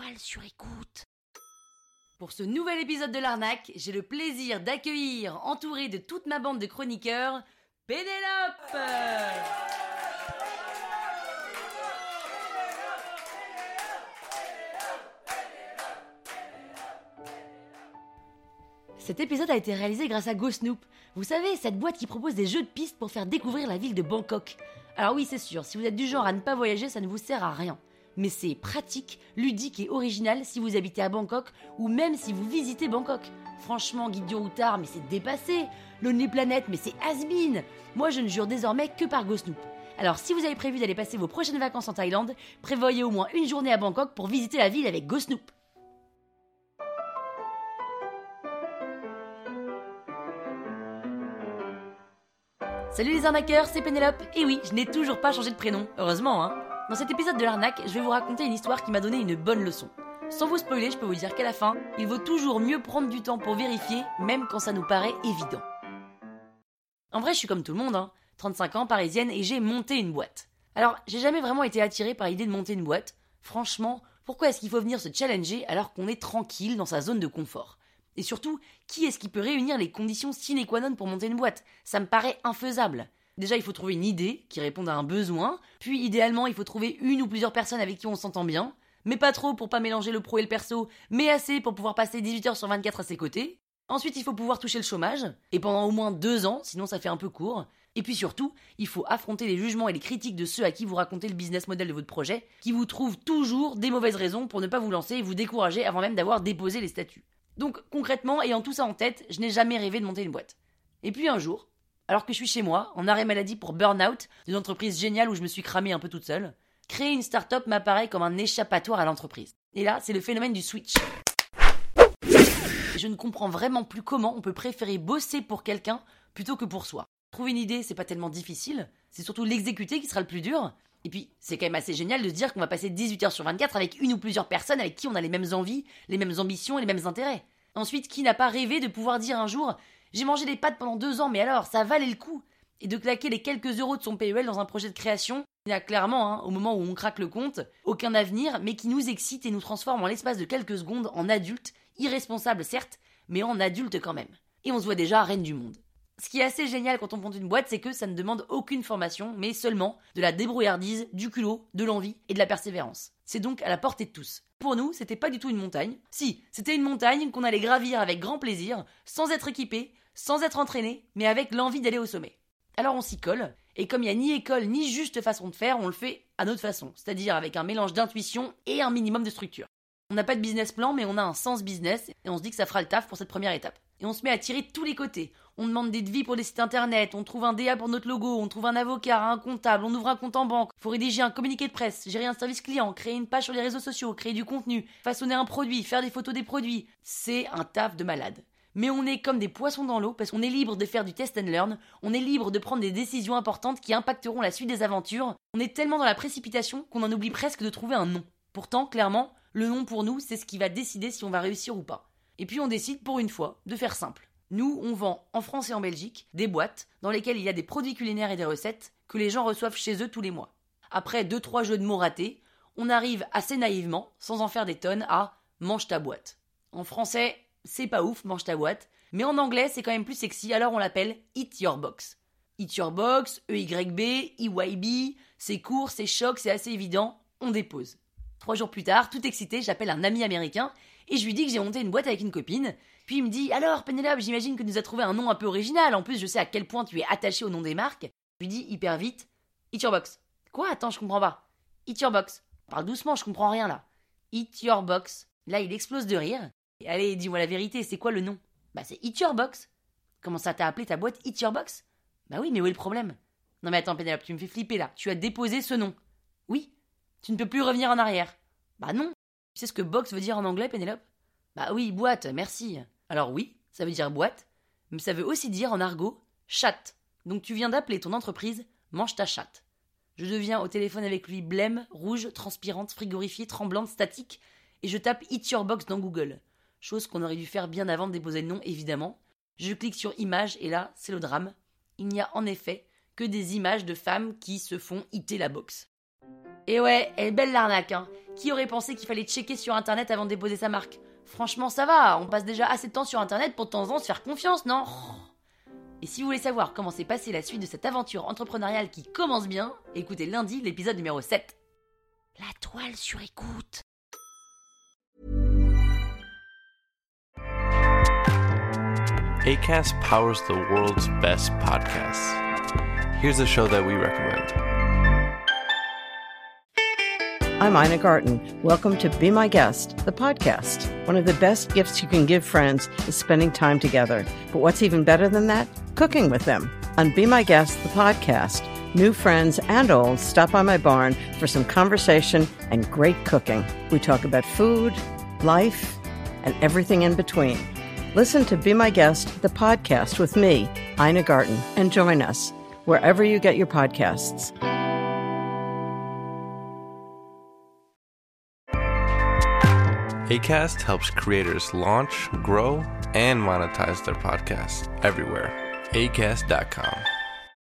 étoiles sur écoute. Pour ce nouvel épisode de l'arnaque, j'ai le plaisir d'accueillir, entouré de toute ma bande de chroniqueurs, Pénélope. Cet épisode a été réalisé grâce à GoSnoop. Vous savez, cette boîte qui propose des jeux de pistes pour faire découvrir la ville de Bangkok. Alors oui, c'est sûr, si vous êtes du genre à ne pas voyager, ça ne vous sert à rien. Mais c'est pratique, ludique et original si vous habitez à Bangkok ou même si vous visitez Bangkok. Franchement, Guide du Routard, mais c'est dépassé. Lonely Planet, mais c'est has-been. Moi, je ne jure désormais que par GoSnoop. Alors si vous avez prévu d'aller passer vos prochaines vacances en Thaïlande, prévoyez au moins une journée à Bangkok pour visiter la ville avec GoSnoop. Salut les arnaqueurs, c'est Pénélope. Et oui, je n'ai toujours pas changé de prénom, heureusement hein. Dans cet épisode de l'arnaque, je vais vous raconter une histoire qui m'a donné une bonne leçon. Sans vous spoiler, je peux vous dire qu'à la fin, il vaut toujours mieux prendre du temps pour vérifier, même quand ça nous paraît évident. En vrai, je suis comme tout le monde, 35 ans, parisienne, et j'ai monté une boîte. Alors, j'ai jamais vraiment été attirée par l'idée de monter une boîte. Franchement, pourquoi est-ce qu'il faut venir se challenger alors qu'on est tranquille dans sa zone de confort ? Et surtout, qui est-ce qui peut réunir les conditions sine qua non pour monter une boîte ? Ça me paraît infaisable. Déjà, il faut trouver une idée qui réponde à un besoin, puis idéalement, il faut trouver une ou plusieurs personnes avec qui on s'entend bien, mais pas trop pour pas mélanger le pro et le perso, mais assez pour pouvoir passer 18 heures sur 24 à ses côtés. Ensuite, il faut pouvoir toucher le chômage, et pendant au moins 2 ans, sinon ça fait un peu court. Et puis surtout, il faut affronter les jugements et les critiques de ceux à qui vous racontez le business model de votre projet, qui vous trouvent toujours des mauvaises raisons pour ne pas vous lancer et vous décourager avant même d'avoir déposé les statuts. Donc concrètement, ayant tout ça en tête, je n'ai jamais rêvé de monter une boîte. Et puis un jour, alors que je suis chez moi, en arrêt maladie pour burn-out, d'une entreprise géniale où je me suis cramée un peu toute seule, créer une start-up m'apparaît comme un échappatoire à l'entreprise. Et là, c'est le phénomène du switch. Je ne comprends vraiment plus comment on peut préférer bosser pour quelqu'un plutôt que pour soi. Trouver une idée, c'est pas tellement difficile, c'est surtout l'exécuter qui sera le plus dur. Et puis, c'est quand même assez génial de se dire qu'on va passer 18 heures sur 24 avec une ou plusieurs personnes avec qui on a les mêmes envies, les mêmes ambitions et les mêmes intérêts. Ensuite, qui n'a pas rêvé de pouvoir dire un jour « J'ai mangé des pâtes pendant 2 ans, mais alors, ça valait le coup !» Et de claquer les quelques euros de son PEL dans un projet de création qui n'a clairement, au moment où on craque le compte, aucun avenir, mais qui nous excite et nous transforme en l'espace de quelques secondes en adultes, irresponsables certes, mais en adultes quand même. Et on se voit déjà reine du monde. Ce qui est assez génial quand on monte une boîte, c'est que ça ne demande aucune formation, mais seulement de la débrouillardise, du culot, de l'envie et de la persévérance. C'est donc à la portée de tous. Pour nous, c'était pas du tout une montagne. Si, c'était une montagne qu'on allait gravir avec grand plaisir, sans être équipé, sans être entraîné, mais avec l'envie d'aller au sommet. Alors on s'y colle, et comme il n'y a ni école ni juste façon de faire, on le fait à notre façon, c'est-à-dire avec un mélange d'intuition et un minimum de structure. On n'a pas de business plan, mais on a un sens business, et on se dit que ça fera le taf pour cette première étape. Et on se met à tirer de tous les côtés. On demande des devis pour des sites internet, on trouve un DA pour notre logo, on trouve un avocat, un comptable, on ouvre un compte en banque, faut rédiger un communiqué de presse, gérer un service client, créer une page sur les réseaux sociaux, créer du contenu, façonner un produit, faire des photos des produits. C'est un taf de malade. Mais on est comme des poissons dans l'eau parce qu'on est libre de faire du test and learn, on est libre de prendre des décisions importantes qui impacteront la suite des aventures. On est tellement dans la précipitation qu'on en oublie presque de trouver un nom. Pourtant, clairement, le nom pour nous, c'est ce qui va décider si on va réussir ou pas. Et puis on décide pour une fois de faire simple. Nous, on vend en France et en Belgique des boîtes dans lesquelles il y a des produits culinaires et des recettes que les gens reçoivent chez eux tous les mois. Après 2-3 jeux de mots ratés, on arrive assez naïvement, sans en faire des tonnes, à « mange ta boîte ». En français, c'est pas ouf, mange ta boîte, mais en anglais, c'est quand même plus sexy, alors on l'appelle « Eat Your Box ». Eat Your Box, EYB, EYB, c'est court, c'est choc, c'est assez évident, on dépose. 3 jours plus tard, tout excité, j'appelle un ami américain et je lui dis que j'ai monté une boîte avec une copine. Puis il me dit « Alors Pénélope, j'imagine que tu nous as trouvé un nom un peu original. En plus, je sais à quel point tu es attaché au nom des marques. » Je lui dis hyper vite « Eat Your Box ». « Quoi ? Attends, je comprends pas. »« Eat Your Box ». Parle doucement, je comprends rien là. « Eat Your Box ». Là, il explose de rire. Et allez, dis-moi la vérité, c'est quoi le nom ? Bah c'est Eat Your Box. Comment ça t'as appelé ta boîte Eat Your Box ? Bah oui, mais où est le problème ? Non mais attends Pénélope, tu me fais flipper là. Tu as déposé ce nom. Oui. Tu ne peux plus revenir en arrière. Bah non. Tu sais ce que box veut dire en anglais, Pénélope ? Bah oui, boîte, merci. Alors oui, ça veut dire boîte, mais ça veut aussi dire en argot chatte. Donc tu viens d'appeler ton entreprise mange ta chatte. Je deviens au téléphone avec lui blême, rouge, transpirante, frigorifiée, tremblante, statique, et je tape Eat Your Box dans Google. Chose qu'on aurait dû faire bien avant de déposer le nom, évidemment. Je clique sur images et là, c'est le drame. Il n'y a en effet que des images de femmes qui se font eater la box. Et ouais, elle est belle l'arnaque, hein. Qui aurait pensé qu'il fallait checker sur internet avant de déposer sa marque? Franchement, ça va, on passe déjà assez de temps sur internet pour de temps en temps se faire confiance, non? Et si vous voulez savoir comment s'est passée la suite de cette aventure entrepreneuriale qui commence bien, écoutez lundi l'épisode numéro 7. La toile sur écoute. Acast powers the world's best podcasts. Here's a show that we recommend. I'm Ina Garten. Welcome to Be My Guest, the podcast. One of the best gifts you can give friends is spending time together. But what's even better than that? Cooking with them. On Be My Guest, the podcast, new friends and old stop by my barn for some conversation and great cooking. We talk about food, life, and everything in between. Listen to Be My Guest, the podcast with me, Ina Garten, and join us wherever you get your podcasts. Acast helps creators launch, grow, and monetize their podcasts everywhere. Acast.com.